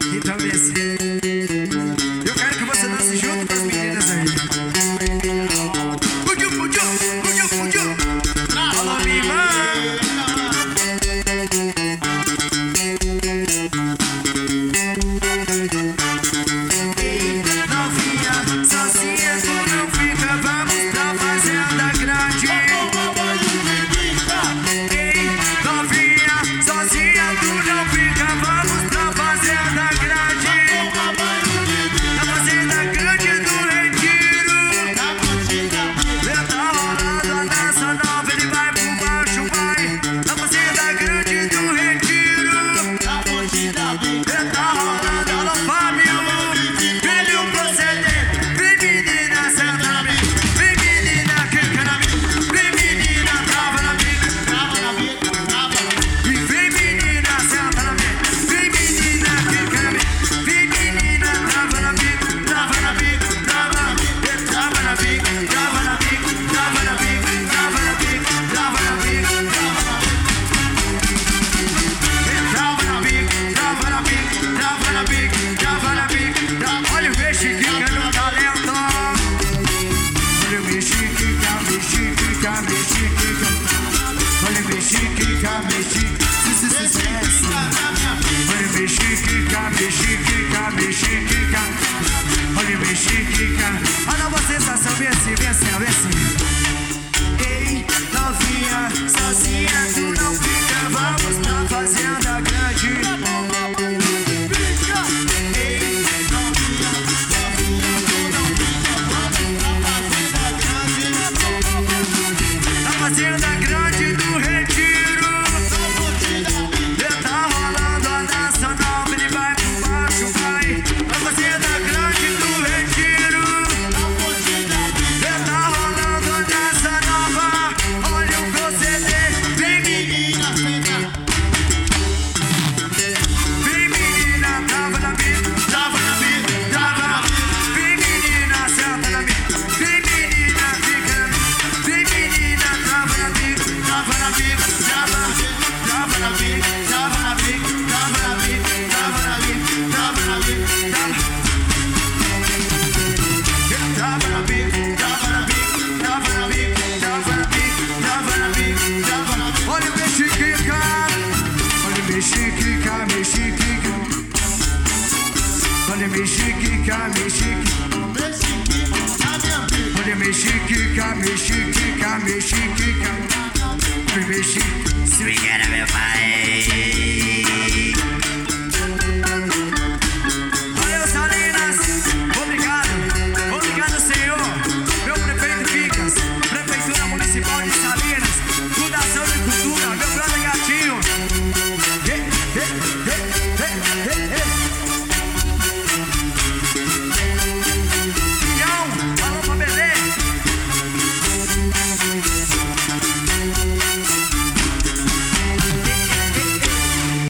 Então desce. Eu quero que você dance junto com as meninas aí. Pudiu, pudiu, pudiu, pudiu. Alô, minha irmã. Novinha, sozinha tu não fica, vamos pra fazenda grande. Novinha, sozinha tu não fica, vamos pra fazenda grande. Na fazenda grande do Retiro. Tá rolando a dança nova, ele vai por baixo, vai. Na fazenda grande do Retiro. Tá rolando, alô Fábio. Filho proceder, vem menina, senta na mim. Vem menina, quica na mim. Vem menina, trava na mim. E vem menina, senta na mim. Vem menina, quica na mim. Vem menina, trava na mim. Trava na mim, trava na mim. Trava na mim, trava na mim. Trava na mim, trava na mim. Trava na mim, trava na mim. Trava na mim, trava na mim. Trava na mim, olha o mexica no talento. Olha o mexica, mexica, mexica. Olha o mexica, mexica. Olha o mexica, mexica, mexica. Olha o mexica. Olha a sensação, vem assim, vem assim, vem assim. Ei, novinha, sozinha tu não fica, vamos pra fazenda grande. Na fazenda grande do Retiro. Tá rolando a dança nova, ele vai por baixo, vai. Na fazenda grande do Retiro. Tá rolando a dança nova, olha o proceder. Vem menina, vem menina, trava na mim, trava na mim, trava na mim. Vem menina, senta na mim. Vem menina, fica na mim. Vem menina, trava na mim, trava na mim, trava na mim, trava na mim, trava na mim, trava na mim, trava na mim, trava na mim, trava na mim, trava na mim, trava na mim, trava na mim, trava na mim, trava na mim. Olha o mexica, olha o mexica, mexica. Olha o mexica, mexica. Olha o mexica, mexica, mexica. Olha o mexica. Swingueira, meu pai.